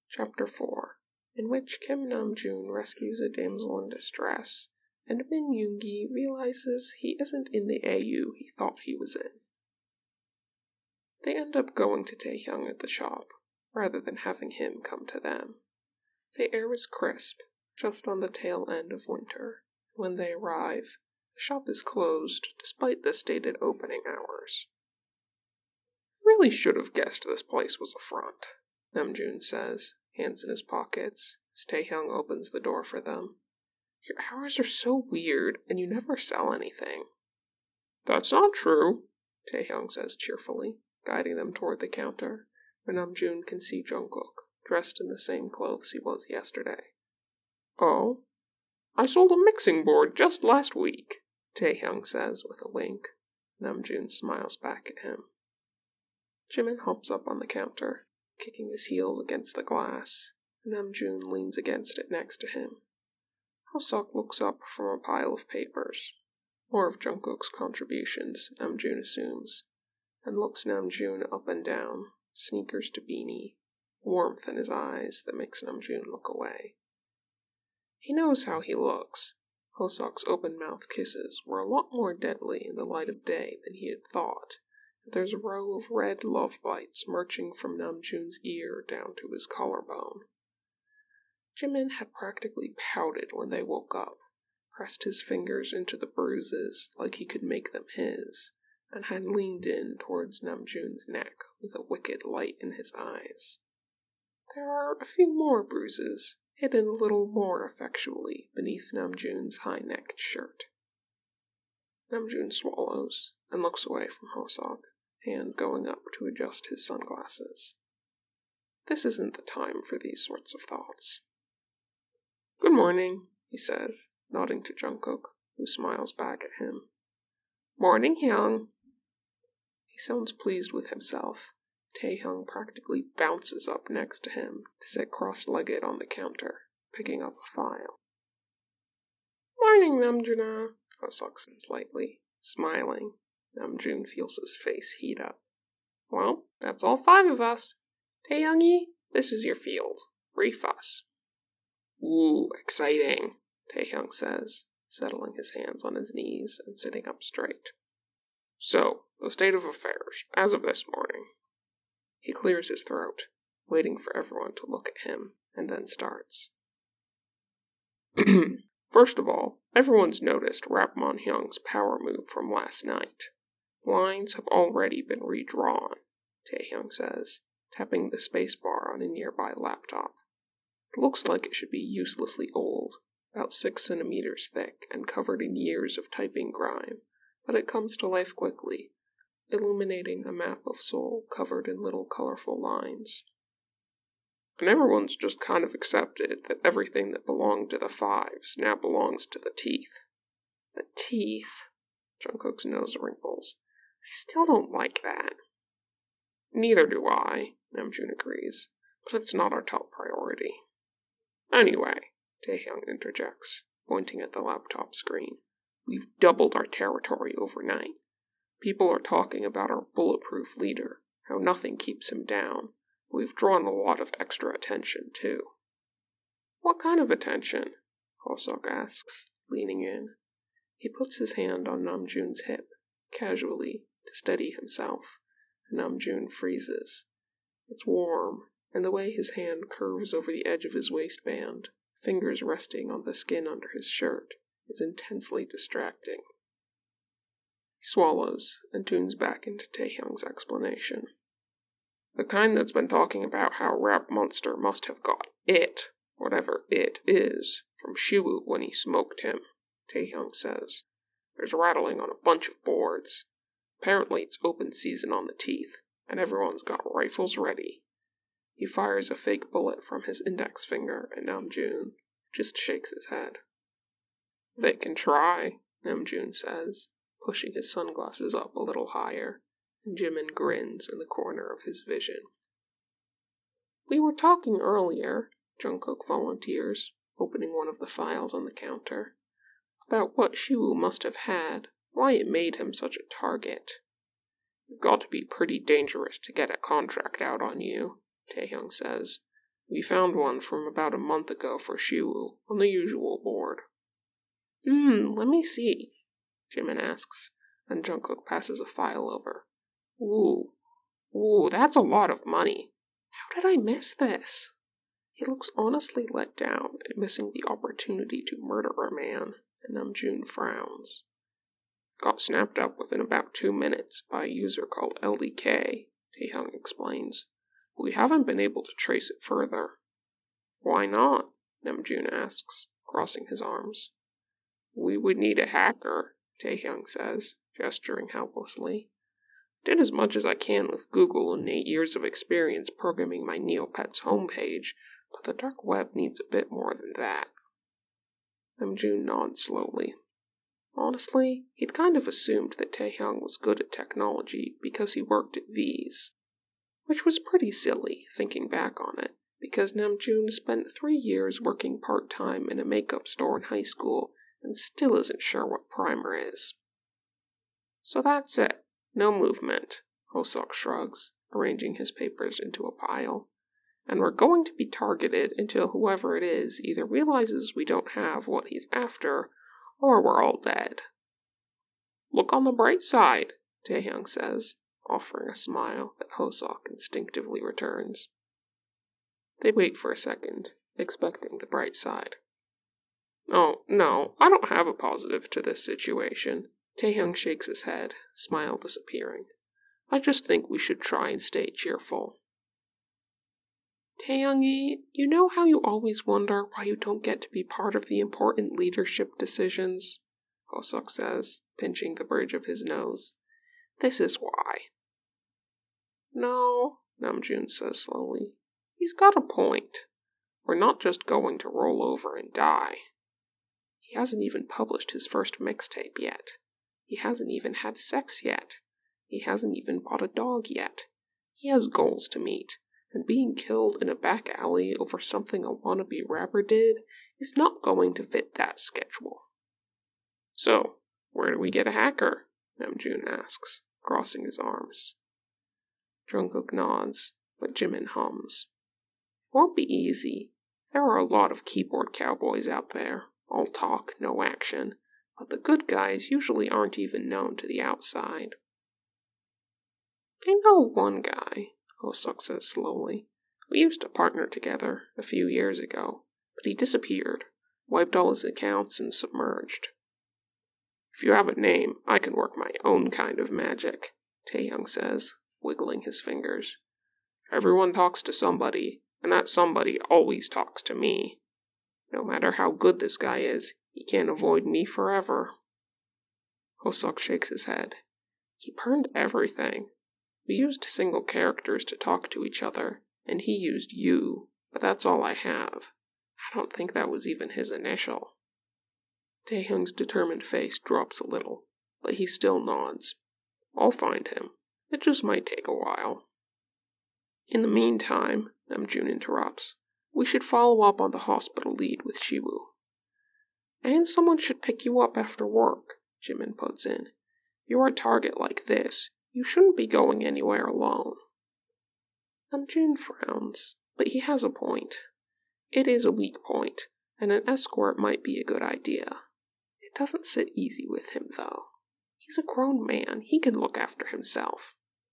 Chapter 4, in which Kim Namjoon rescues a damsel in distress, and Min Yoongi realizes he isn't in the AU he thought he was in. They end up going to Taehyung at the shop, rather than having him come to them. The air is crisp, just on the tail end of winter. When they arrive, the shop is closed despite the stated opening hours. Really should have guessed this place was a front, Namjoon says, hands in his pockets, as Taehyung opens the door for them. Your hours are so weird, and you never sell anything. That's not true, Taehyung says cheerfully, guiding them toward the counter, where Namjoon can see Jungkook, dressed in the same clothes he was yesterday. Oh? I sold a mixing board just last week, Taehyung says with a wink. Namjoon smiles back at him. Jimin hops up on the counter, kicking his heels against the glass. Namjoon leans against it next to him. Hoseok looks up from a pile of papers, more of Jungkook's contributions, Namjoon assumes, and looks Namjoon up and down, sneakers to beanie, warmth in his eyes that makes Namjoon look away. He knows how he looks. Hoseok's open-mouthed kisses were a lot more deadly in the light of day than he had thought. There's a row of red love bites marching from Namjoon's ear down to his collarbone. Jimin had practically pouted when they woke up, pressed his fingers into the bruises like he could make them his, and had leaned in towards Namjoon's neck with a wicked light in his eyes. There are a few more bruises, hidden a little more effectually beneath Namjoon's high-necked shirt. Namjoon swallows and looks away from Hoseok, hand going up to adjust his sunglasses. This isn't the time for these sorts of thoughts. Good morning, he says, nodding to Jungkook, who smiles back at him. Morning, Hyung. He sounds pleased with himself. Taehyung practically bounces up next to him to sit cross-legged on the counter, picking up a file. Morning, Namjoon, Hoseok says lightly, smiling. Namjoon feels his face heat up. Well, that's all 5 of us. Taehyungi, this is your field. Brief us. Ooh, exciting, Taehyung says, settling his hands on his knees and sitting up straight. So, the state of affairs, as of this morning. He clears his throat, waiting for everyone to look at him, and then starts. First of all, everyone's noticed Rapmon Hyung's power move from last night. Lines have already been redrawn, Taehyung says, tapping the spacebar on a nearby laptop. It looks like it should be uselessly old, about 6 centimeters thick and covered in years of typing grime, but it comes to life quickly, illuminating a map of Seoul covered in little colorful lines. And everyone's just kind of accepted that everything that belonged to the 5s now belongs to the teeth. The teeth? Jungkook's nose wrinkles. I still don't like that. Neither do I, Namjoon agrees, but it's not our top priority. Anyway, Taehyung interjects, pointing at the laptop screen. We've doubled our territory overnight. People are talking about our bulletproof leader, how nothing keeps him down. We've drawn a lot of extra attention, too. What kind of attention? Hoseok asks, leaning in. He puts his hand on Namjoon's hip, casually, to steady himself, and Namjoon freezes. It's warm, and the way his hand curves over the edge of his waistband, fingers resting on the skin under his shirt, is intensely distracting. He swallows and tunes back into Taehyung's explanation. The kind that's been talking about how Rap Monster must have got it, whatever it is, from Shiwoo when he smoked him, Taehyung says. There's rattling on a bunch of boards. Apparently it's open season on the teeth, and everyone's got rifles ready. He fires a fake bullet from his index finger at Namjoon, just shakes his head. They can try, Namjoon says, pushing his sunglasses up a little higher, and Jimin grins in the corner of his vision. We were talking earlier, Jungkook volunteers, opening one of the files on the counter, about what Shiwoo must have had, why it made him such a target. You've got to be pretty dangerous to get a contract out on you, Taehyung says, We found one from about a month ago for Shiwu on the usual board. Let me see, Jimin asks, and Jungkook passes a file over. Ooh, that's a lot of money. How did I miss this? He looks honestly let down at missing the opportunity to murder a man, and Namjoon frowns. Got snapped up within about 2 minutes by a user called LDK, Taehyung explains. We haven't been able to trace it further. Why not? Namjoon asks, crossing his arms. We would need a hacker, Taehyung says, gesturing helplessly. Did as much as I can with Google in 8 years of experience programming my Neopets homepage, but the dark web needs a bit more than that. Namjoon nods slowly. Honestly, he'd kind of assumed that Taehyung was good at technology because he worked at V's. Which was pretty silly, thinking back on it, because Namjoon spent 3 years working part-time in a makeup store in high school and still isn't sure what primer is. So that's it. No movement, Hoseok shrugs, arranging his papers into a pile. And we're going to be targeted until whoever it is either realizes we don't have what he's after, or we're all dead. Look on the bright side, Taehyung says, offering a smile that Hoseok instinctively returns. They wait for a second, expecting the bright side. Oh, no, I don't have a positive to this situation. Taehyung shakes his head, smile disappearing. I just think we should try and stay cheerful. Taehyung-yi, you know how you always wonder why you don't get to be part of the important leadership decisions? Hoseok says, pinching the bridge of his nose. This is why. No, Namjoon says slowly. He's got a point. We're not just going to roll over and die. He hasn't even published his first mixtape yet. He hasn't even had sex yet. He hasn't even bought a dog yet. He has goals to meet, and being killed in a back alley over something a wannabe rapper did is not going to fit that schedule. So, where do we get a hacker? Namjoon asks, crossing his arms. Jungkook nods, but Jimin hums. Won't be easy. There are a lot of keyboard cowboys out there, all talk, no action, but the good guys usually aren't even known to the outside. I know one guy, Hoseok says slowly. We used to partner together a few years ago, but he disappeared, wiped all his accounts, and submerged. If you have a name, I can work my own kind of magic, Taehyung says, wiggling his fingers. Everyone talks to somebody, and that somebody always talks to me. No matter how good this guy is, he can't avoid me forever. Hoseok shakes his head. He burned everything. We used single characters to talk to each other, and he used you, but that's all I have. I don't think that was even his initial. Taehyung's determined face drops a little, but he still nods. I'll find him. It just might take a while. In the meantime, Namjoon interrupts, we should follow up on the hospital lead with Shiwu. And someone should pick you up after work, Jimin puts in. You're a target like this. You shouldn't be going anywhere alone. Namjoon frowns, but he has a point. It is a weak point, and an escort might be a good idea. It doesn't sit easy with him, though. He's a grown man. He can look after himself.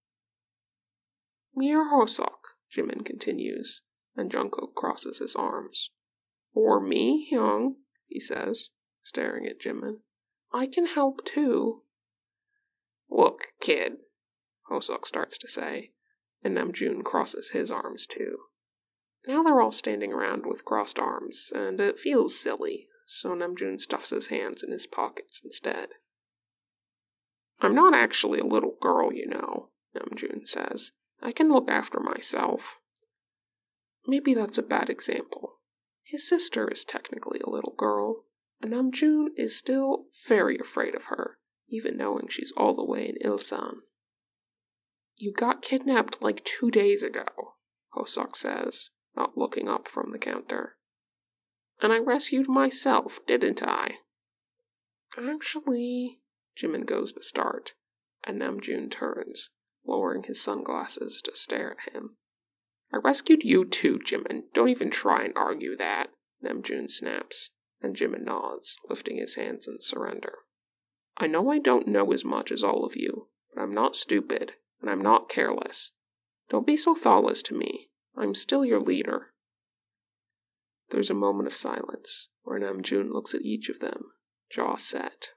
Me or Hoseok, Jimin continues, and Jungkook crosses his arms. Or me, Hyung, he says, staring at Jimin. I can help too. Look, kid, Hoseok starts to say, and Namjoon crosses his arms too. Now they're all standing around with crossed arms, and it feels silly, so Namjoon stuffs his hands in his pockets instead. I'm not actually a little girl, you know, Namjoon says. I can look after myself. Maybe that's a bad example. His sister is technically a little girl, and Namjoon is still very afraid of her, even knowing she's all the way in Ilsan. You got kidnapped like 2 days ago, Hoseok says, not looking up from the counter. And I rescued myself, didn't I? Actually, Jimin goes to start, and Namjoon turns, lowering his sunglasses to stare at him. I rescued you too, Jimin. Don't even try and argue that, Namjoon snaps, and Jimin nods, lifting his hands in surrender. I know I don't know as much as all of you, but I'm not stupid, and I'm not careless. Don't be so thoughtless to me. I'm still your leader. There's a moment of silence, where Namjoon looks at each of them, jaw set.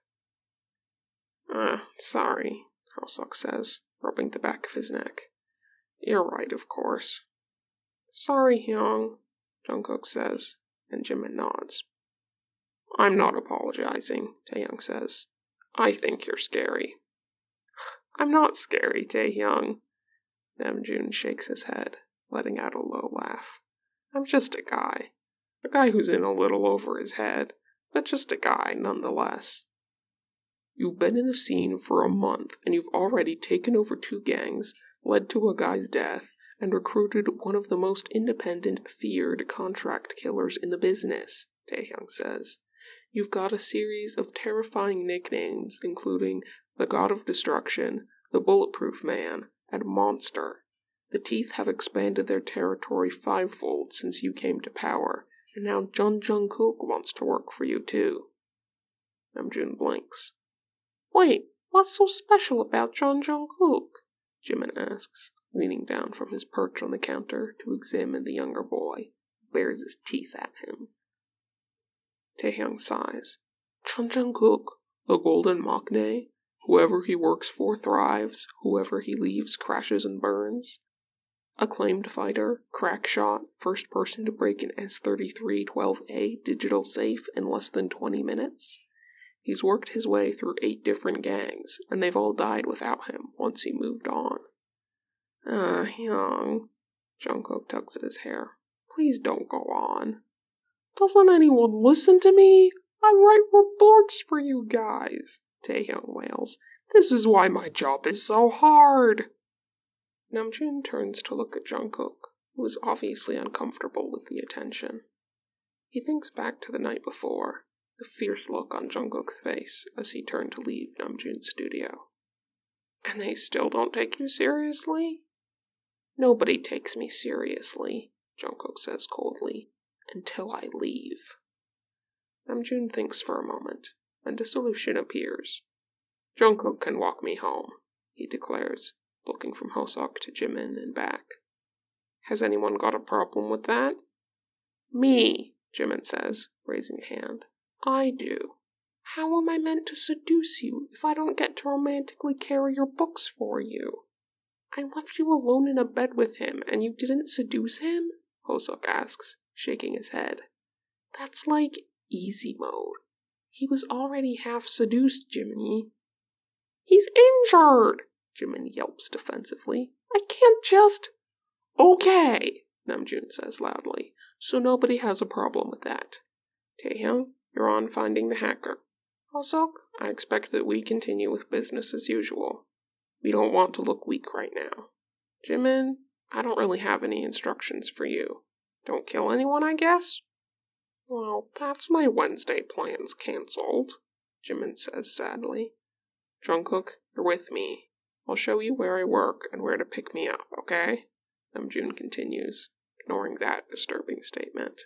Sorry, Hosok says, rubbing the back of his neck. You're right, of course. Sorry, Hyung, Jungkook says, and Jimin nods. I'm not apologizing, Taehyung says. I think you're scary. I'm not scary, Taehyung. Namjoon shakes his head, letting out a low laugh. I'm just a guy. A guy who's in a little over his head, but just a guy nonetheless. You've been in the scene for a month, and you've already taken over 2 gangs, led to a guy's death, and recruited one of the most independent, feared contract killers in the business, Taehyung says. You've got a series of terrifying nicknames, including the God of Destruction, the Bulletproof Man, and Monster. The Teeth have expanded their territory 5-fold since you came to power, and now Jungkook wants to work for you too. Namjoon blinks. Wait, what's so special about Jungkook? Jimin asks, leaning down from his perch on the counter to examine the younger boy, who bares his teeth at him. Taehyung sighs. Jungkook, the golden maknae, whoever he works for thrives, whoever he leaves crashes and burns. Acclaimed fighter, crack shot, first person to break an S33-12A digital safe in less than 20 minutes. He's worked his way through 8 different gangs, and they've all died without him once he moved on. Hyung, Jungkook tugs at his hair. Please don't go on. Doesn't anyone listen to me? I write reports for you guys, Taehyung wails. This is why my job is so hard. Namjoon turns to look at Jungkook, who is obviously uncomfortable with the attention. He thinks back to the night before, the fierce look on Jungkook's face as he turned to leave Namjoon's studio. And they still don't take you seriously? Nobody takes me seriously, Jungkook says coldly, until I leave. Namjoon thinks for a moment, and a solution appears. Jungkook can walk me home, he declares, looking from Hosok to Jimin and back. Has anyone got a problem with that? Me, Jimin says, raising a hand. I do. How am I meant to seduce you if I don't get to romantically carry your books for you? I left you alone in a bed with him, and you didn't seduce him? Hosok asks, shaking his head. That's like easy mode. He was already half seduced, Jiminy. He's injured, Jimin yelps defensively. I can't just... Okay, Namjoon says loudly, so nobody has a problem with that. Taehyung, you're on finding the hacker. Hosok, I expect that we continue with business as usual. We don't want to look weak right now. Jimin, I don't really have any instructions for you. Don't kill anyone, I guess? Well, that's my Wednesday plans cancelled, Jimin says sadly. Jungkook, you're with me. I'll show you where I work and where to pick me up, okay? Namjoon continues, ignoring that disturbing statement.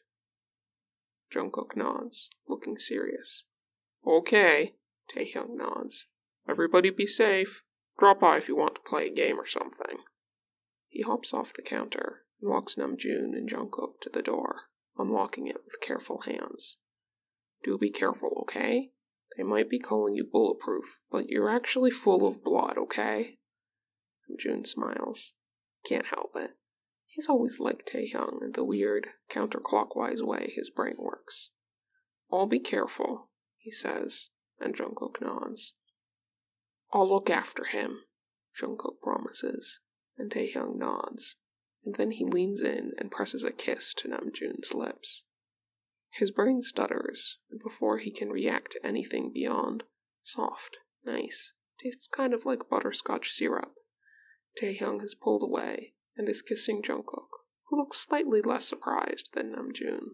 Jungkook nods, looking serious. Okay, Taehyung nods. Everybody be safe. Drop by if you want to play a game or something. He hops off the counter and walks Namjoon and Jungkook to the door, unlocking it with careful hands. Do be careful, okay? They might be calling you bulletproof, but you're actually full of blood, okay? Namjoon smiles. Can't help it. He's always liked Taehyung and the weird, counterclockwise way his brain works. I'll be careful, he says, and Jungkook nods. I'll look after him, Jungkook promises, and Taehyung nods, and then he leans in and presses a kiss to Namjoon's lips. His brain stutters, and before he can react to anything beyond soft, nice, tastes kind of like butterscotch syrup, Taehyung has pulled away and is kissing Jungkook, who looks slightly less surprised than Namjoon.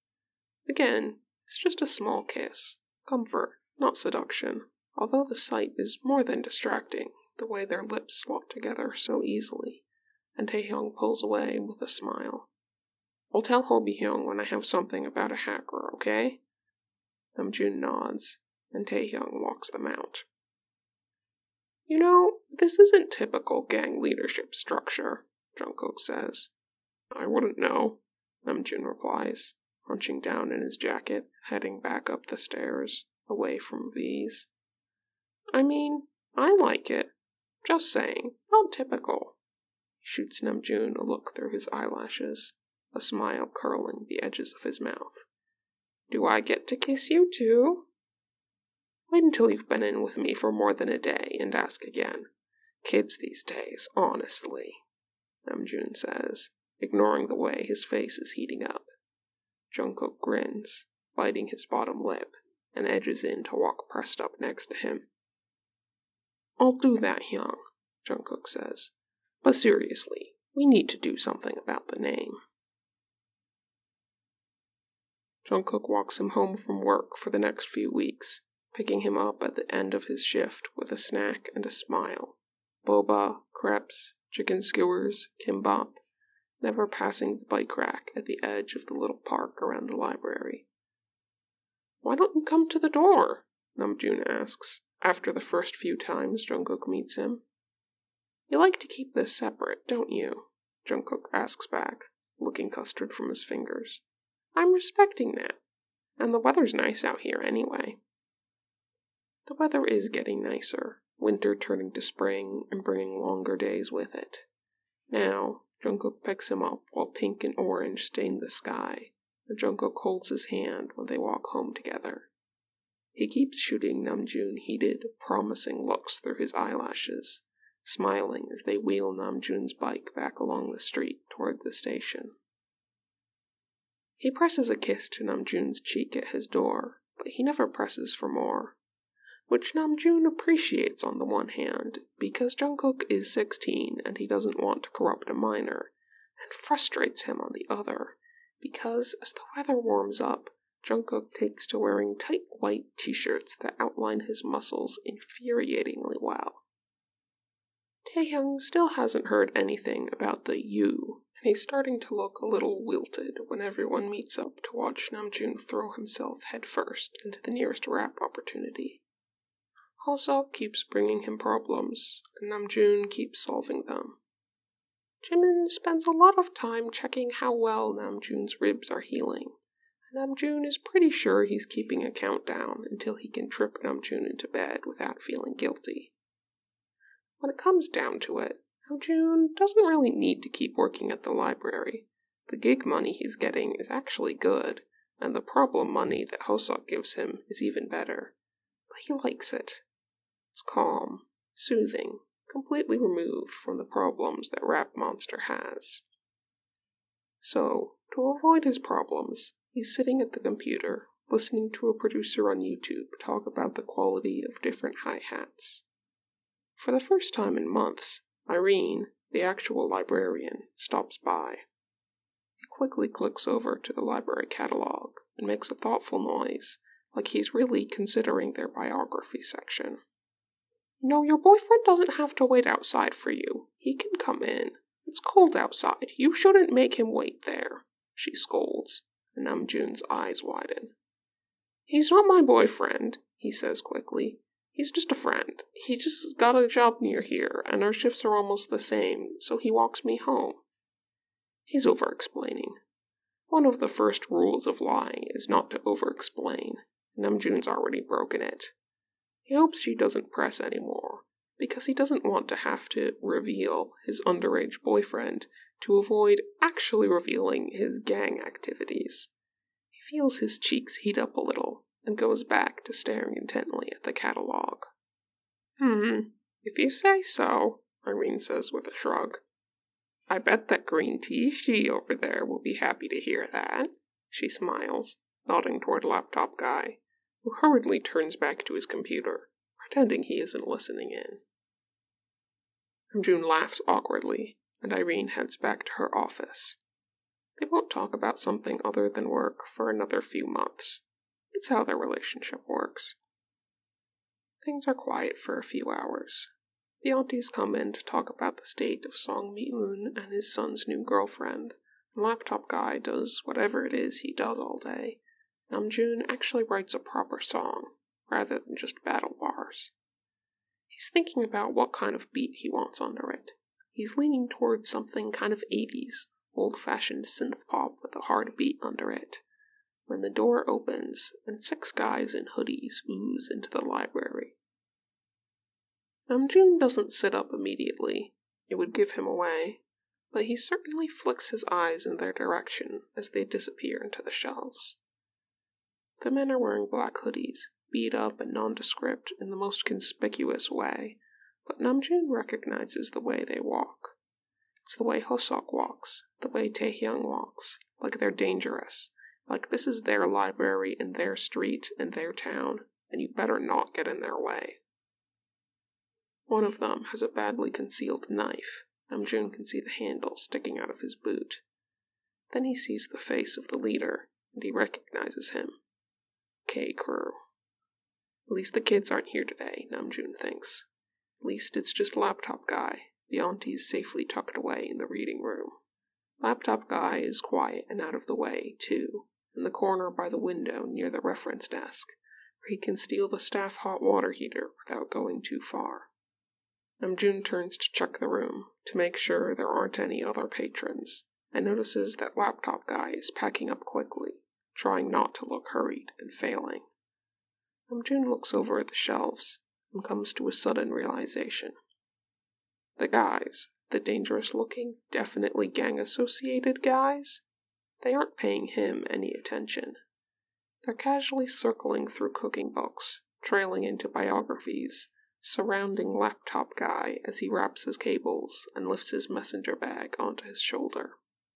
Again, it's just a small kiss, comfort, not seduction, although the sight is more than distracting, the way their lips slot together so easily, and Taehyung pulls away with a smile. I'll tell Ho-bi-hyung when I have something about a hacker, okay? Namjoon nods, and Taehyung walks them out. You know, this isn't typical gang leadership structure, Jungkook says. I wouldn't know, Namjoon replies, hunching down in his jacket, heading back up the stairs, away from V's. I mean, I like it. Just saying, not typical. He shoots Namjoon a look through his eyelashes, a smile curling the edges of his mouth. Do I get to kiss you too? Wait until you've been in with me for more than a day and ask again. Kids these days, honestly, Namjoon says, ignoring the way his face is heating up. Jungkook grins, biting his bottom lip, and edges in to walk pressed up next to him. I'll do that, Hyung, Jungkook says. But seriously, we need to do something about the name. Jungkook walks him home from work for the next few weeks, picking him up at the end of his shift with a snack and a smile. Boba, crepes, chicken skewers, kimbap, never passing the bike rack at the edge of the little park around the library. Why don't you come to the door? Namjoon asks, after the first few times Jungkook meets him. You like to keep this separate, don't you? Jungkook asks back, licking custard from his fingers. I'm respecting that, and the weather's nice out here anyway. The weather is getting nicer, winter turning to spring and bringing longer days with it. Now, Jungkook picks him up while pink and orange stain the sky, and Jungkook holds his hand when they walk home together. He keeps shooting Namjoon heated, promising looks through his eyelashes, smiling as they wheel Namjoon's bike back along the street toward the station. He presses a kiss to Namjoon's cheek at his door, but he never presses for more, which Namjoon appreciates on the one hand, because Jungkook is 16 and he doesn't want to corrupt a minor, and frustrates him on the other, because as the weather warms up, Jungkook takes to wearing tight white t-shirts that outline his muscles infuriatingly well. Taehyung still hasn't heard anything about the U, and he's starting to look a little wilted when everyone meets up to watch Namjoon throw himself headfirst into the nearest rap opportunity. Hoseok keeps bringing him problems, and Namjoon keeps solving them. Jimin spends a lot of time checking how well Namjoon's ribs are healing, and Namjoon is pretty sure he's keeping a countdown until he can trip Namjoon into bed without feeling guilty. When it comes down to it, Namjoon doesn't really need to keep working at the library. The gig money he's getting is actually good, and the problem money that Hoseok gives him is even better. But he likes it. It's calm, soothing, completely removed from the problems that Rap Monster has. So, to avoid his problems, he's sitting at the computer, listening to a producer on YouTube talk about the quality of different hi-hats. For the first time in months, Irene, the actual librarian, stops by. He quickly clicks over to the library catalog and makes a thoughtful noise, like he's really considering their biography section. No, your boyfriend doesn't have to wait outside for you. He can come in. It's cold outside. You shouldn't make him wait there, she scolds, and Namjoon's eyes widen. He's not my boyfriend, he says quickly. He's just a friend. He just got a job near here, and our shifts are almost the same, so he walks me home. He's over-explaining. One of the first rules of lying is not to over-explain. Namjoon's already broken it. He hopes she doesn't press anymore, because he doesn't want to have to reveal his underage boyfriend to avoid actually revealing his gang activities. He feels his cheeks heat up a little, and goes back to staring intently at the catalog. If you say so, Irene says with a shrug. I bet that green tea she over there will be happy to hear that, she smiles, nodding toward Laptop Guy, who hurriedly turns back to his computer, pretending he isn't listening in. Namjoon laughs awkwardly, and Irene heads back to her office. They won't talk about something other than work for another few months. It's how their relationship works. Things are quiet for a few hours. The aunties come in to talk about the state of Song Mi-eun and his son's new girlfriend. The laptop guy does whatever it is he does all day. Namjoon actually writes a proper song, rather than just battle bars. He's thinking about what kind of beat he wants under it. He's leaning towards something kind of 80s, old-fashioned synth-pop with a hard beat under it, when the door opens and 6 guys in hoodies ooze into the library. Namjoon doesn't sit up immediately. It would give him away, but he certainly flicks his eyes in their direction as they disappear into the shelves. The men are wearing black hoodies, beat up and nondescript in the most conspicuous way, but Namjoon recognizes the way they walk. It's the way Hosok walks, the way Taehyung walks, like they're dangerous, like this is their library and their street and their town, and you better not get in their way. One of them has a badly concealed knife. Namjoon can see the handle sticking out of his boot. Then he sees the face of the leader, and he recognizes him. K-Crew. At least the kids aren't here today, Namjoon thinks. At least it's just Laptop Guy, the aunties safely tucked away in the reading room. Laptop Guy is quiet and out of the way, too, in the corner by the window near the reference desk, where he can steal the staff hot water heater without going too far. Namjoon turns to check the room, to make sure there aren't any other patrons, and notices that Laptop Guy is packing up quickly, trying not to look hurried and failing. Namjoon looks over at the shelves and comes to a sudden realization. The guys, the dangerous-looking, definitely gang-associated guys, they aren't paying him any attention. They're casually circling through cooking books, trailing into biographies, surrounding Laptop Guy as he wraps his cables and lifts his messenger bag onto his shoulder.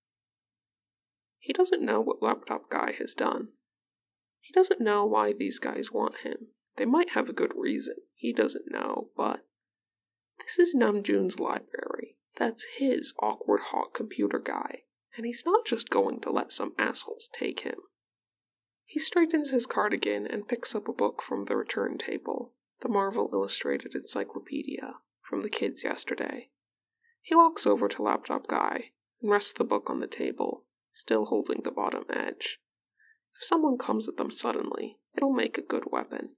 He doesn't know what Laptop Guy has done. He doesn't know why these guys want him. They might have a good reason. He doesn't know, but this is Namjoon's library. That's his awkward hot computer guy, and he's not just going to let some assholes take him. He straightens his cardigan and picks up a book from the return table, the Marvel Illustrated Encyclopedia, from the kids yesterday. He walks over to Laptop Guy and rests the book on the table, still holding the bottom edge. If someone comes at them suddenly, it'll make a good weapon.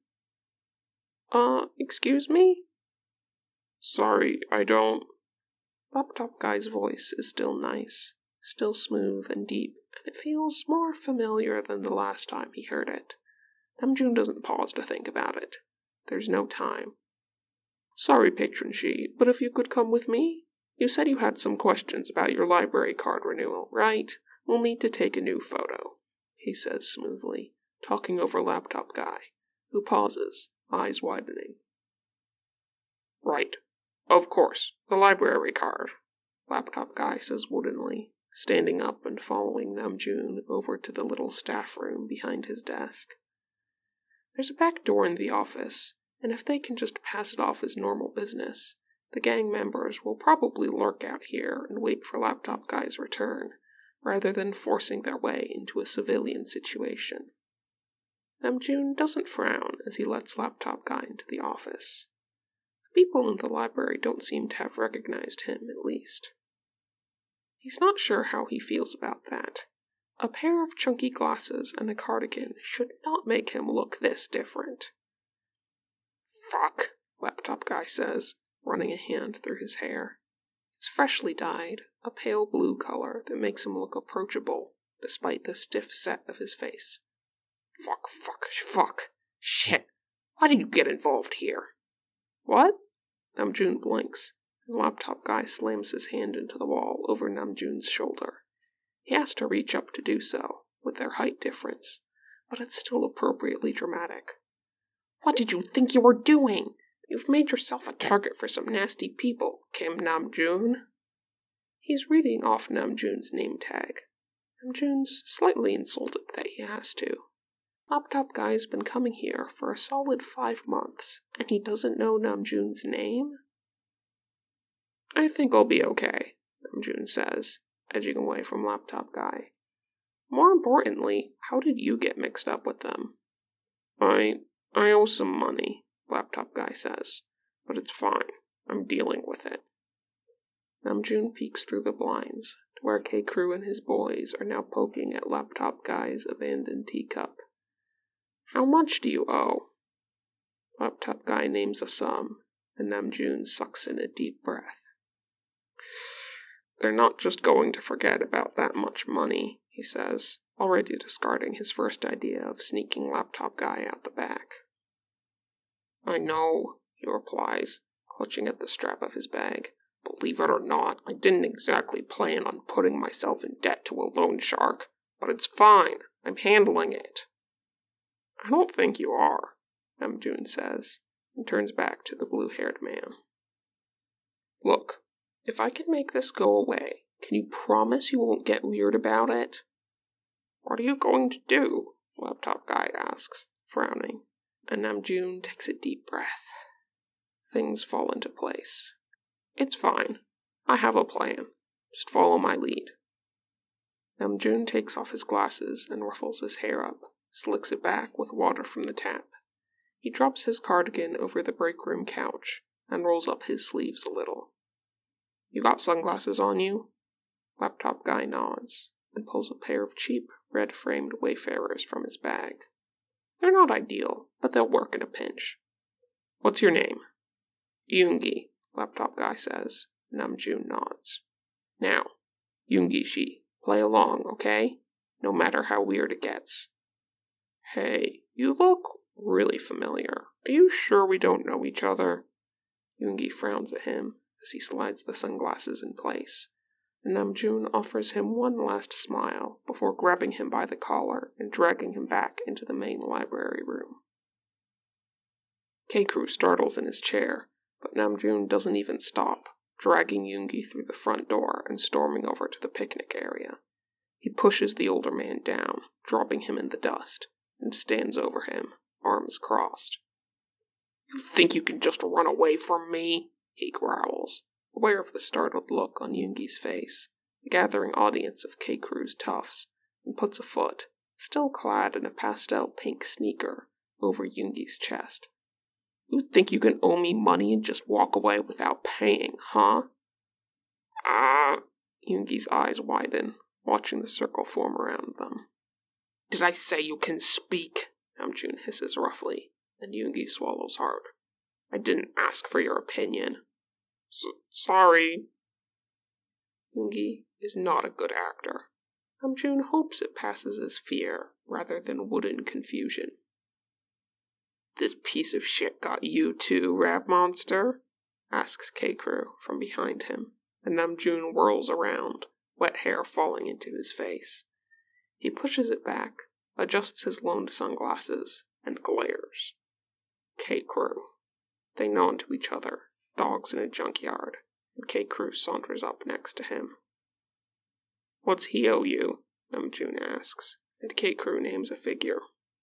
Excuse me? Sorry, I don't... Laptop Guy's voice is still nice, still smooth and deep, and it feels more familiar than the last time he heard it. Namjoon doesn't pause to think about it. There's no time. Sorry, Patron Shi, but if you could come with me? You said you had some questions about your library card renewal, right? We'll need to take a new photo, he says smoothly, talking over Laptop Guy, who pauses, eyes widening. Right. Of course, the library card, Laptop Guy says woodenly, standing up and following Namjoon over to the little staff room behind his desk. There's a back door in the office, and if they can just pass it off as normal business, the gang members will probably lurk out here and wait for Laptop Guy's return, rather than forcing their way into a civilian situation. Namjoon doesn't frown as he lets Laptop Guy into the office. The people in the library don't seem to have recognized him, at least. He's not sure how he feels about that. A pair of chunky glasses and a cardigan should not make him look this different. Fuck, Laptop Guy says, running a hand through his hair. It's freshly dyed, a pale blue color that makes him look approachable, despite the stiff set of his face. Fuck. Shit. Why did you get involved here? What? Namjoon blinks, and Laptop Guy slams his hand into the wall over Namjoon's shoulder. He has to reach up to do so, with their height difference, but it's still appropriately dramatic. What did you think you were doing? You've made yourself a target for some nasty people, Kim Namjoon. He's reading off Namjoon's name tag. Namjoon's slightly insulted that he has to. Laptop Guy's been coming here for a solid 5 months, and he doesn't know Namjoon's name? I think I'll be okay, Namjoon says, edging away from Laptop Guy. More importantly, how did you get mixed up with them? I owe some money, Laptop Guy says, but it's fine. I'm dealing with it. Namjoon peeks through the blinds to where K-Crew and his boys are now poking at Laptop Guy's abandoned teacup. How much do you owe? Laptop Guy names a sum, and Namjoon sucks in a deep breath. They're not just going to forget about that much money, he says, already discarding his first idea of sneaking Laptop Guy out the back. I know, he replies, clutching at the strap of his bag. Believe it or not, I didn't exactly plan on putting myself in debt to a loan shark, but it's fine. I'm handling it. I don't think you are, Namjoon says, and turns back to the blue-haired man. Look, if I can make this go away, can you promise you won't get weird about it? What are you going to do? Laptop Guy asks, frowning, and Namjoon takes a deep breath. Things fall into place. It's fine. I have a plan. Just follow my lead. Namjoon takes off his glasses and ruffles his hair up, slicks it back with water from the tap. He drops his cardigan over the break room couch and rolls up his sleeves a little. You got sunglasses on you? Laptop Guy nods and pulls a pair of cheap, red-framed Wayfarers from his bag. They're not ideal, but they'll work in a pinch. What's your name? Yoongi, Laptop Guy says. Namjoon nods. Now, Yoongi-shi, play along, okay? No matter how weird it gets. Hey, you look really familiar. Are you sure we don't know each other? Yoongi frowns at him as he slides the sunglasses in place, and Namjoon offers him one last smile before grabbing him by the collar and dragging him back into the main library room. K-Crew startles in his chair, but Namjoon doesn't even stop, dragging Yoongi through the front door and storming over to the picnic area. He pushes the older man down, dropping him in the dust, and stands over him, arms crossed. You think you can just run away from me? He growls, aware of the startled look on Yoongi's face. The gathering audience of K-Crew's toughs, and puts a foot, still clad in a pastel pink sneaker, over Yoongi's chest. You think you can owe me money and just walk away without paying, huh? Yoongi's eyes widen, watching the circle form around them. Did I say you can speak? Namjoon hisses roughly, and Yoongi swallows hard. I didn't ask for your opinion. Sorry. Yoongi is not a good actor. Namjoon hopes it passes as fear rather than wooden confusion. This piece of shit got you too, Rap Monster? Asks K-Crew from behind him, and Namjoon whirls around, wet hair falling into his face. He pushes it back, adjusts his loaned sunglasses, and glares. K-Crew. They nod to each other, dogs in a junkyard, and K-Crew saunters up next to him. What's he owe you? Namjoon asks, and K-Crew names a figure.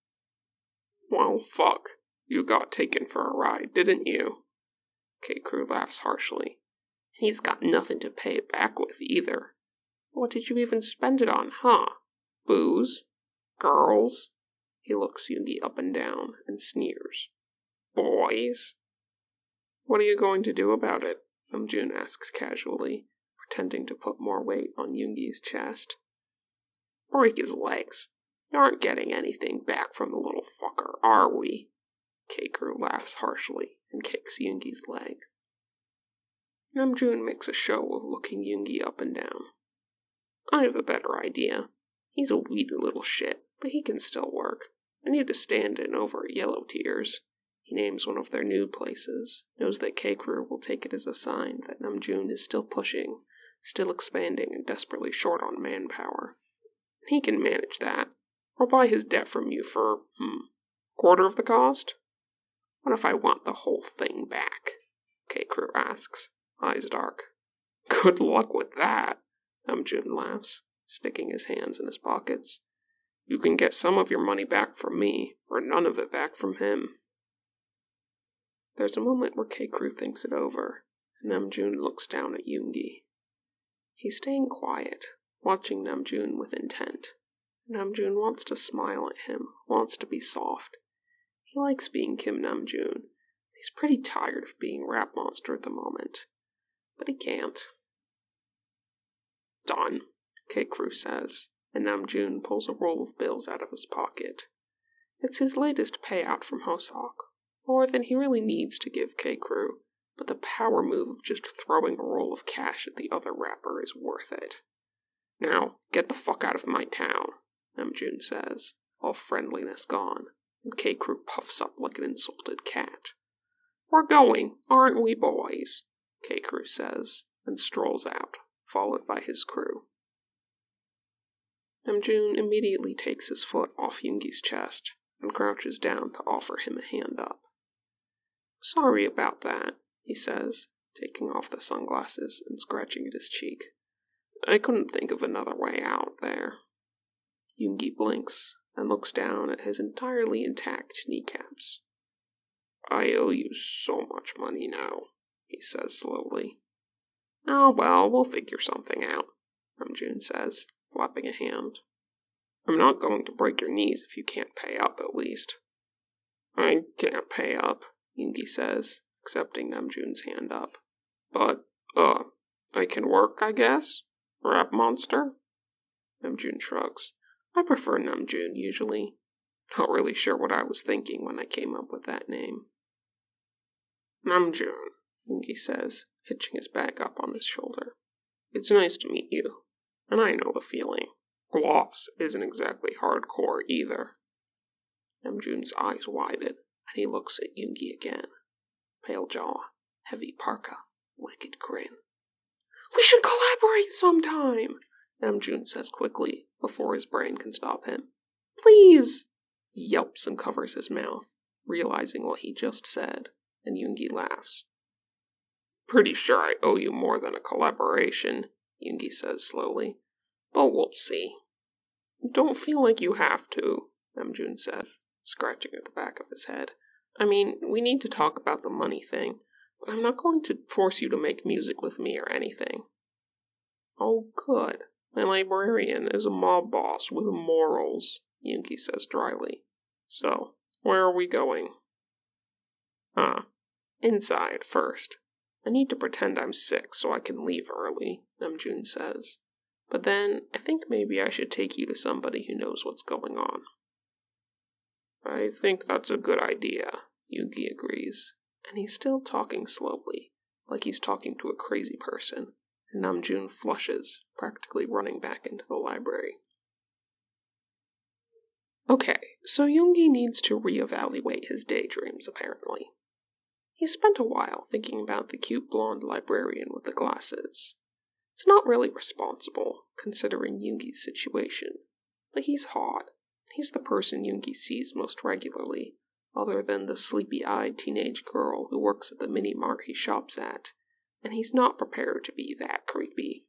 Well, fuck. You got taken for a ride, didn't you? K-Crew laughs harshly. He's got nothing to pay it back with, either. What did you even spend it on, huh? Booze? Girls? He looks Yoongi up and down and sneers. Boys? What are you going to do about it? Namjoon asks casually, pretending to put more weight on Yoongi's chest. Break his legs. You aren't getting anything back from the little fucker, are we? K-Crew laughs harshly and kicks Yoongi's leg. Namjoon makes a show of looking Yoongi up and down. I have a better idea. He's a weedy little shit, but he can still work. I need a stand-in over at Yellow Tears. He names one of their new places, knows that K-Crew will take it as a sign that Namjoon is still pushing, still expanding and desperately short on manpower. He can manage that. I'll buy his debt from you for, quarter of the cost? What if I want the whole thing back? K-Crew asks, eyes dark. Good luck with that, Namjoon laughs, sticking his hands in his pockets. You can get some of your money back from me, or none of it back from him. There's a moment where K-Crew thinks it over, and Namjoon looks down at Yoongi. He's staying quiet, watching Namjoon with intent. Namjoon wants to smile at him, wants to be soft. He likes being Kim Namjoon, He's pretty tired of being Rap Monster at the moment, but he can't. Done, K-Crew says, and Namjoon pulls a roll of bills out of his pocket. It's his latest payout from Hosok, more than he really needs to give K-Crew, but the power move of just throwing a roll of cash at the other rapper is worth it. Now, get the fuck out of my town, Namjoon says, all friendliness gone, and K-Crew puffs up like an insulted cat. We're going, aren't we, boys? K-Crew says, and strolls out, followed by his crew. Namjoon immediately takes his foot off Yoongi's chest and crouches down to offer him a hand up. Sorry about that, he says, taking off the sunglasses and scratching at his cheek. I couldn't think of another way out there. Yoongi blinks and looks down at his entirely intact kneecaps. I owe you so much money now, he says slowly. Oh well, we'll figure something out, Namjoon says, flapping a hand. I'm not going to break your knees if you can't pay up, at least. I can't pay up, Yoongi says, accepting Namjoon's hand up. But, I can work, I guess? Rap Monster? Namjoon shrugs. I prefer Namjoon, usually. Not really sure what I was thinking when I came up with that name. Namjoon, Yoongi says, hitching his bag up on his shoulder. It's nice to meet you, and I know the feeling. Gloss isn't exactly hardcore either. Namjoon's eyes widen, and he looks at Yoongi again. Pale jaw, heavy parka, wicked grin. We should collaborate sometime, Namjoon says quickly, before his brain can stop him. Please! He yelps and covers his mouth, realizing what he just said, and Yoongi laughs. Pretty sure I owe you more than a collaboration, Yoongi says slowly. But we'll see. Don't feel like you have to, Namjoon says, scratching at the back of his head. I mean, we need to talk about the money thing, but I'm not going to force you to make music with me or anything. Oh, good. My librarian is a mob boss with morals, Yoongi says dryly. So, where are we going? Inside first. I need to pretend I'm sick so I can leave early, Namjoon says. But then, I think maybe I should take you to somebody who knows what's going on. I think that's a good idea, Yoongi agrees, and he's still talking slowly, like he's talking to a crazy person, and Namjoon flushes, practically running back into the library. Okay, so Yoongi needs to reevaluate his daydreams, apparently. He spent a while thinking about the cute blonde librarian with the glasses. It's not really responsible, considering Yoongi's situation, but he's hot. He's the person Yoongi sees most regularly, other than the sleepy-eyed teenage girl who works at the mini-mart he shops at, and he's not prepared to be that creepy.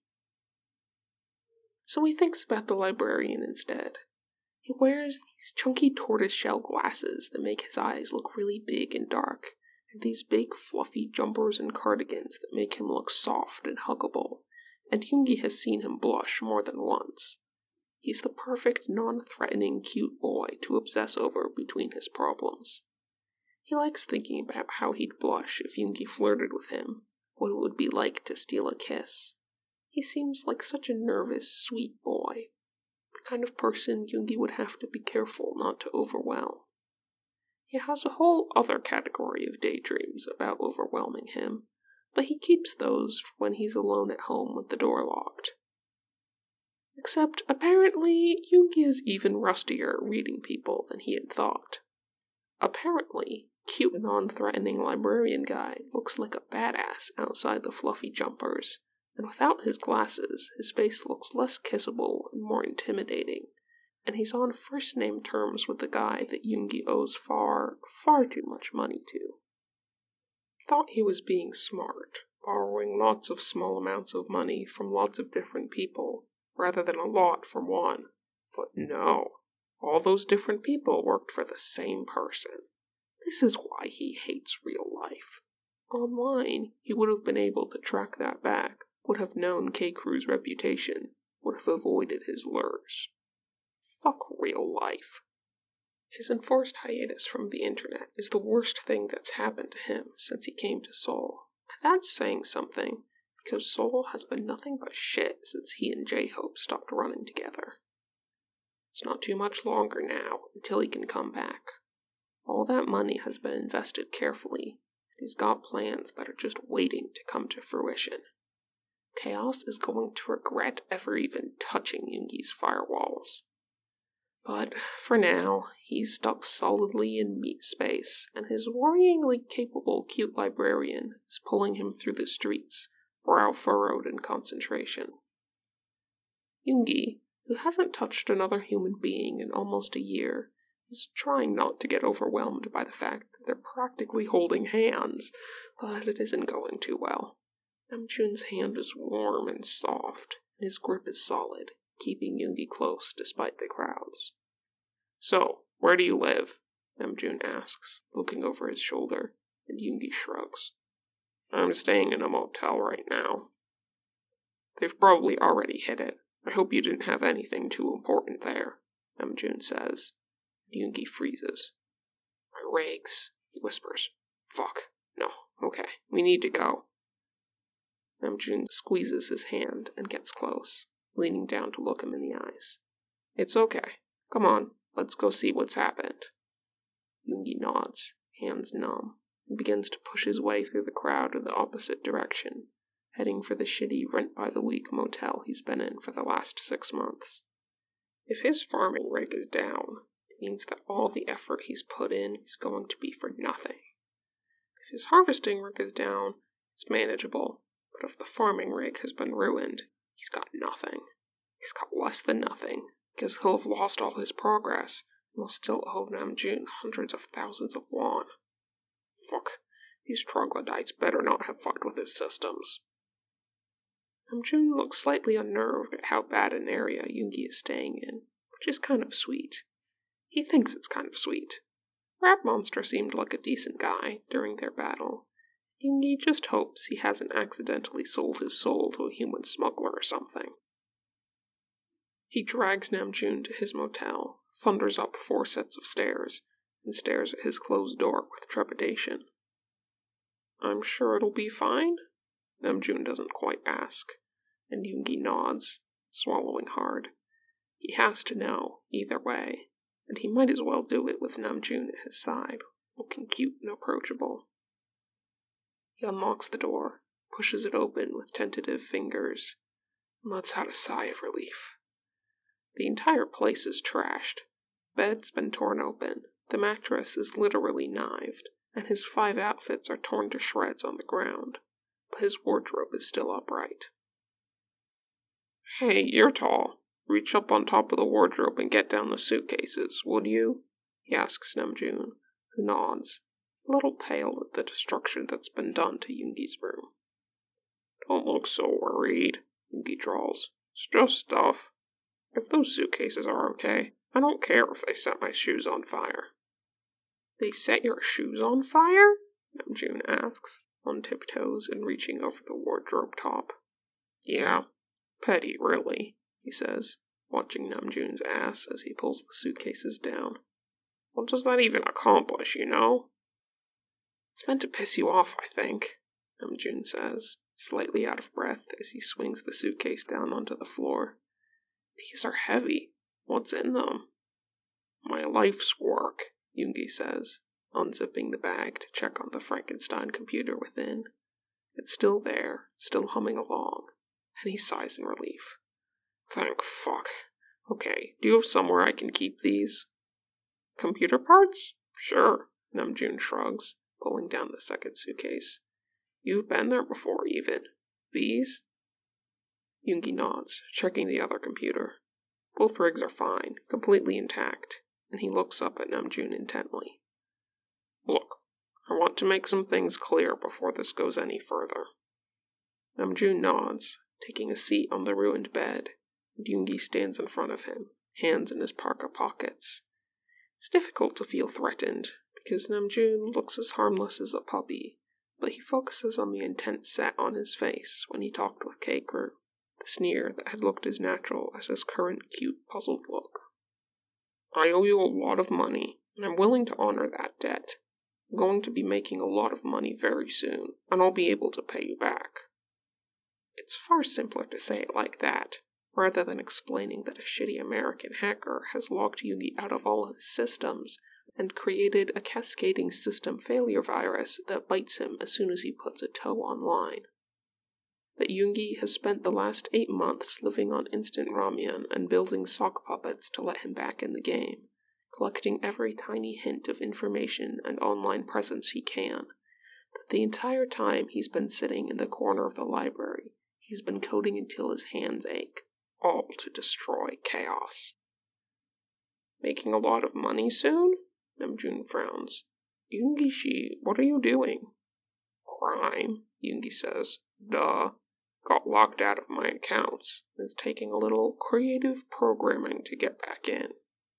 So he thinks about the librarian instead. He wears these chunky tortoiseshell glasses that make his eyes look really big and dark, and these big fluffy jumpers and cardigans that make him look soft and huggable, and Yoongi has seen him blush more than once. He's the perfect, non-threatening, cute boy to obsess over between his problems. He likes thinking about how he'd blush if Yoongi flirted with him, what it would be like to steal a kiss. He seems like such a nervous, sweet boy, the kind of person Yoongi would have to be careful not to overwhelm. He has a whole other category of daydreams about overwhelming him, but he keeps those for when he's alone at home with the door locked. Except, apparently, Yoongi is even rustier at reading people than he had thought. Apparently, cute non-threatening librarian guy looks like a badass outside the fluffy jumpers, and without his glasses, his face looks less kissable and more intimidating, and he's on first-name terms with the guy that Yoongi owes far, far too much money to. Thought he was being smart, borrowing lots of small amounts of money from lots of different people, rather than a lot from one. But no, all those different people worked for the same person. This is why he hates real life. Online, he would have been able to track that back, would have known K-Crew's reputation, would have avoided his lures. Fuck real life. His enforced hiatus from the internet is the worst thing that's happened to him since he came to Seoul. And that's saying something, because Seoul has been nothing but shit since he and J-Hope stopped running together. It's not too much longer now until he can come back. All that money has been invested carefully, and he's got plans that are just waiting to come to fruition. Chaos is going to regret ever even touching Yoongi's firewalls. But, for now, he's stuck solidly in meat space, and his worryingly capable cute librarian is pulling him through the streets, brow furrowed in concentration. Yoongi, who hasn't touched another human being in almost a year, is trying not to get overwhelmed by the fact that they're practically holding hands, but it isn't going too well. Namjoon's hand is warm and soft, and his grip is solid, keeping Yoongi close despite the crowds. "So, where do you live?" Namjoon asks, looking over his shoulder, and Yoongi shrugs. "I'm staying in a motel right now." "They've probably already hit it. I hope you didn't have anything too important there," Namjoon says. Yoongi freezes. "My rigs," he whispers. "Fuck. No. Okay. We need to go." Namjoon squeezes his hand and gets close, leaning down to look him in the eyes. "It's okay. Come on, let's go see what's happened." Yoongi nods, hands numb, and begins to push his way through the crowd in the opposite direction, heading for the shitty rent-by-the-week motel he's been in for the last 6 months. If his farming rig is down, it means that all the effort he's put in is going to be for nothing. If his harvesting rig is down, it's manageable, but if the farming rig has been ruined, he's got nothing. He's got less than nothing, because he'll have lost all his progress, and will still owe Namjoon hundreds of thousands of won. Fuck, these troglodytes better not have fucked with his systems. Namjoon looks slightly unnerved at how bad an area Yoongi is staying in, which is kind of sweet. He thinks it's kind of sweet. Rat Monster seemed like a decent guy during their battle. Yoongi just hopes he hasn't accidentally sold his soul to a human smuggler or something. He drags Namjoon to his motel, thunders up 4 sets of stairs, and stares at his closed door with trepidation. "I'm sure it'll be fine?" Namjoon doesn't quite ask, and Yoongi nods, swallowing hard. He has to know, either way, and he might as well do it with Namjoon at his side, looking cute and approachable. He unlocks the door, pushes it open with tentative fingers, and lets out a sigh of relief. The entire place is trashed. The bed's been torn open, the mattress is literally knifed, and his 5 outfits are torn to shreds on the ground, but his wardrobe is still upright. "Hey, you're tall. Reach up on top of the wardrobe and get down the suitcases, would you?" he asks Namjoon, who nods, a little pale at the destruction that's been done to Yoongi's room. "Don't look so worried," Yoongi drawls. "It's just stuff. If those suitcases are okay, I don't care if they set my shoes on fire." "They set your shoes on fire?" Namjoon asks, on tiptoes and reaching over the wardrobe top. "Yeah, petty, really," he says, watching Namjoon's ass as he pulls the suitcases down. "What does that even accomplish, you know?" "It's meant to piss you off, I think," Namjoon says, slightly out of breath as he swings the suitcase down onto the floor. "These are heavy. What's in them?" "My life's work," Yoongi says, unzipping the bag to check on the Frankenstein computer within. It's still there, still humming along, and he sighs in relief. "Thank fuck. Okay, do you have somewhere I can keep these?" "Computer parts? Sure," Namjoon shrugs, pulling down the second suitcase. "You've been there before, even. These?" Yoongi nods, checking the other computer. Both rigs are fine, completely intact, and he looks up at Namjoon intently. "Look, I want to make some things clear before this goes any further." Namjoon nods, taking a seat on the ruined bed, and Yoongi stands in front of him, hands in his parka pockets. It's difficult to feel threatened, because Namjoon looks as harmless as a puppy, but he focuses on the intent set on his face when he talked with K-Crew, the sneer that had looked as natural as his current cute, puzzled look. I owe you a lot of money, and I'm willing to honor that debt. I'm going to be making a lot of money very soon, and I'll be able to pay you back. It's far simpler to say it like that, rather than explaining that a shitty American hacker has logged Yoongi out of all his systems and created a cascading system failure virus that bites him as soon as he puts a toe online. That Yoongi has spent the last 8 months living on instant ramen and building sock puppets to let him back in the game, collecting every tiny hint of information and online presence he can. That the entire time he's been sitting in the corner of the library, he's been coding until his hands ache, all to destroy chaos. Making a lot of money soon? Namjoon frowns. Yoongi-shi, what are you doing? Crime, Yoongi says. Duh. Got locked out of my accounts. It's taking a little creative programming to get back in.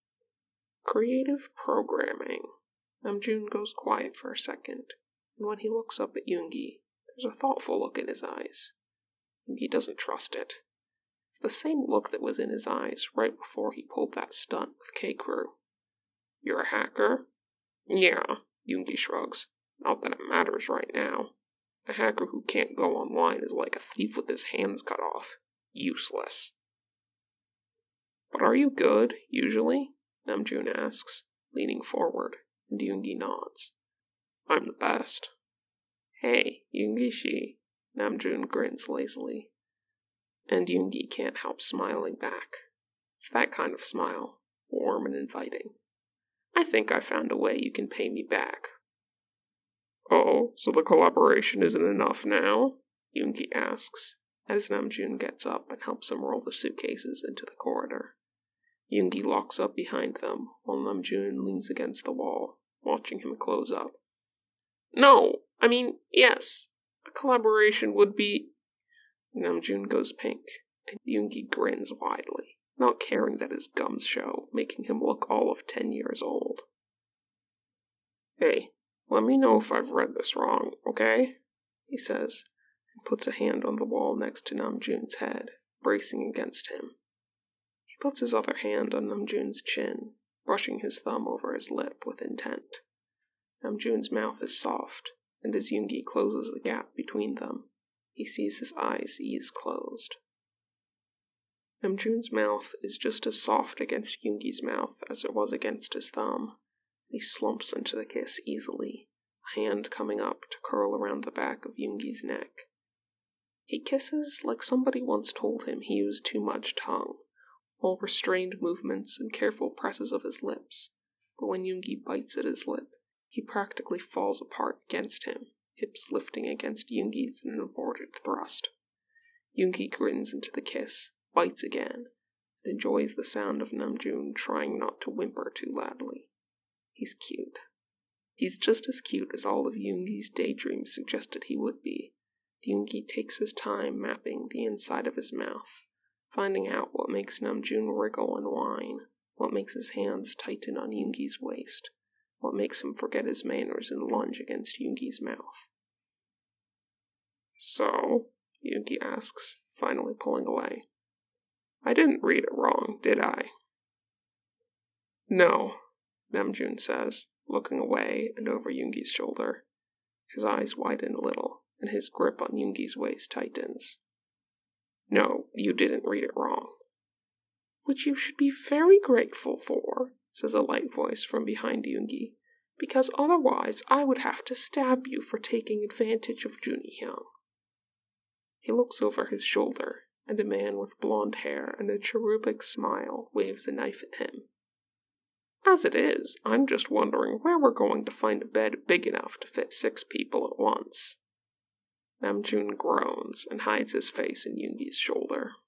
Creative programming. Namjoon goes quiet for a second, and when he looks up at Yoongi, there's a thoughtful look in his eyes. Yoongi doesn't trust it. It's the same look that was in his eyes right before he pulled that stunt with K-Crew. You're a hacker? Yeah, Yoongi shrugs. Not that it matters right now. A hacker who can't go online is like a thief with his hands cut off. Useless. But are you good, usually? Namjoon asks, leaning forward, and Yoongi nods. I'm the best. Hey, Yoongi-shi, Namjoon grins lazily. And Yoongi can't help smiling back. It's that kind of smile, warm and inviting. I think I found a way you can pay me back. Oh, so the collaboration isn't enough now? Yoongi asks, as Namjoon gets up and helps him roll the suitcases into the corridor. Yoongi locks up behind them, while Namjoon leans against the wall, watching him close up. No, yes, a collaboration would be... Namjoon goes pink, and Yoongi grins widely, not caring that his gums show, making him look all of 10 years old. Hey, let me know if I've read this wrong, okay? He says, and puts a hand on the wall next to Namjoon's head, bracing against him. He puts his other hand on Namjoon's chin, brushing his thumb over his lip with intent. Namjoon's mouth is soft, and as Yoongi closes the gap between them, he sees his eyes ease closed. Namjoon's mouth is just as soft against Yoongi's mouth as it was against his thumb. He slumps into the kiss easily, a hand coming up to curl around the back of Yoongi's neck. He kisses like somebody once told him he used too much tongue, all restrained movements and careful presses of his lips, but when Yoongi bites at his lip, he practically falls apart against him, hips lifting against Yoongi's in an aborted thrust. Yoongi grins into the kiss, bites again, and enjoys the sound of Namjoon trying not to whimper too loudly. He's cute. He's just as cute as all of Yoongi's daydreams suggested he would be. Yoongi takes his time mapping the inside of his mouth, finding out what makes Namjoon wriggle and whine, what makes his hands tighten on Yoongi's waist, what makes him forget his manners and lunge against Yoongi's mouth. So, Yoongi asks, finally pulling away. I didn't read it wrong, did I? No, Namjoon says, looking away and over Yoongi's shoulder. His eyes widen a little, and his grip on Yoongi's waist tightens. No, you didn't read it wrong. Which you should be very grateful for, says a light voice from behind Yoongi, because otherwise I would have to stab you for taking advantage of Junhyung. He looks over his shoulder, and a man with blonde hair and a cherubic smile waves a knife at him. As it is, I'm just wondering where we're going to find a bed big enough to fit 6 people at once. Namjoon groans and hides his face in Yoongi's shoulder.